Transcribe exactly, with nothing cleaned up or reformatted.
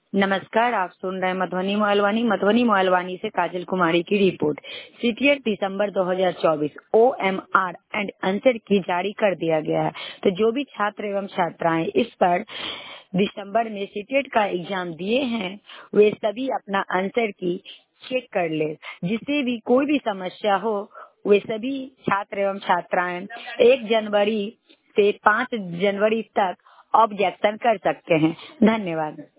नमस्कार, आप सुन रहे हैं मधुबनी मोहलवानी मधुबनी मोहलवानी से काजल कुमारी की रिपोर्ट। सीटीएट दिसंबर दो हज़ार चौबीस ओएमआर एंड आंसर की जारी कर दिया गया है। तो जो भी छात्र एवं छात्राएं इस पर दिसंबर में सीटीएट का एग्जाम दिए हैं वे सभी अपना आंसर की चेक कर ले। जिससे भी कोई भी समस्या हो वे सभी छात्र एवं छात्राएं एक जनवरी से पाँच जनवरी तक ऑब्जेक्शन कर सकते हैं। धन्यवाद।